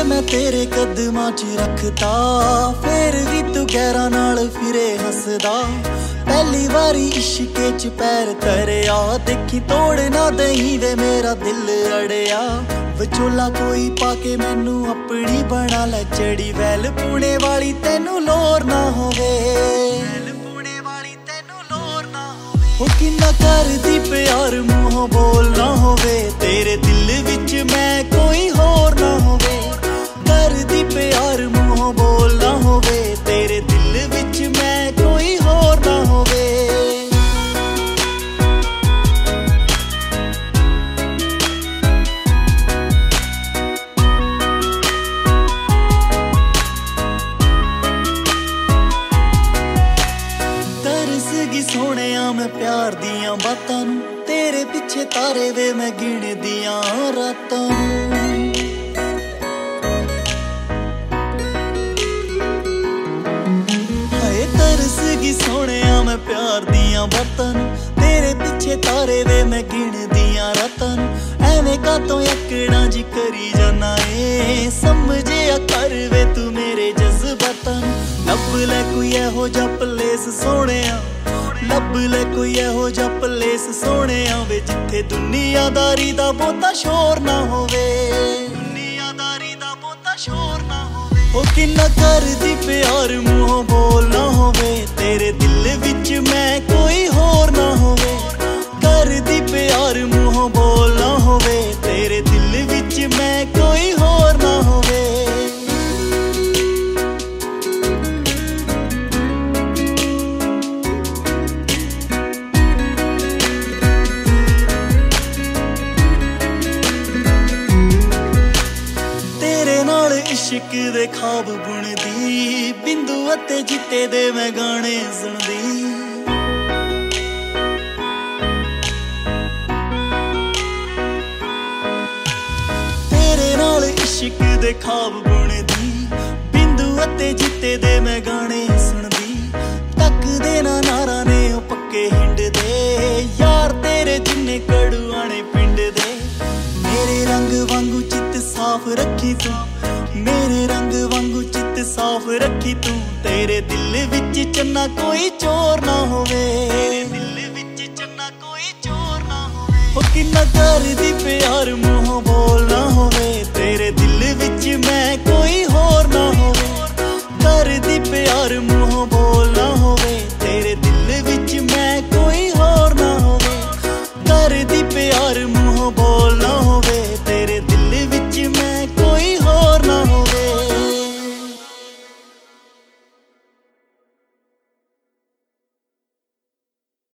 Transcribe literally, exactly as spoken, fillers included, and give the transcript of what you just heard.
मैं तेरे कदमां च रखता, फिर भी तू गैरां नाल फिरे हसदा। पहली वारी इश्के च पैर धरिया, देखी तोड़ ना दही वे मेरा दिल अड़िया। विचोला कोई पाके मैनू अपनी बना लै, चढ़ी वैल पुणे वाली तैनू लोर ना होवे। हो किन्ना करदी प्यार मूहों बोल ना होवे, तेरे दिल विच मैं कोई होर ना होवे। करदी प्यार मूहों बोल ना होवे, तेरे दिल विच मैं कोई होर ना होवे। तरस गई सोहणिया मैं प्यार दियां बातां नूं, तेरे पिछे तारे वे मैं गिण दियां रातां नूं। हाय तरस गई सोहणिया मैं प्यार दियां बातां नूं, तेरे पिछे तारे वे मैं गिण दियां रातां नूं। एवें कातों अकड़ां जी करी जाना ए, समझिया कर वे तू मेरे जज्बातां नूं। लभ लै कोई एहो जा पलेस सोहणिया, लभ लै कोई एहो जा पलेस सोहणिया वे, जिथे दुनियादारी दा बहुता शोर ना होवे। दुनियादारी दा बहुता शोर ना होवे। ओ किन्ना करदी प्यार मूहों बोल ना होवे, तेरे दिल विच मैं कोई होर ना होवे। करदी प्यार मूहों बोल ना होवे, तेरे दिल विच मैं कोई होर ना होवे। इश्क दे ख्वाब बुनदी, बिंदु अते जिते दे मैं गाने सुनदी। तेरे नाल इश्क दे ख्वाब बुनदी, बिंदु अते जिते दे मैं गाने सुनदी। तकदे ना नारा ने ओ पक्के हिंड दे, यार तेरे जिन्ने कड़ुआने पिंड दे। मेरे रंग वांगू चित साफ रखी तू, मेरे रंग वांगू चित साफ रखी तू। तेरे दिल विच चन्ना कोई चोर ना होवे, तेरे दिल विच चन्ना कोई चोर ना होवे। हो किन्ना करदी प्यार मूहों बोल ना होवे, तेरे दिल विच मैं कोई होर ना होवे। करदी प्यार मूहों बोल ना होवे, तेरे दिल विच मैं कोई होर ना होवे। करदी प्यार मूहों बोल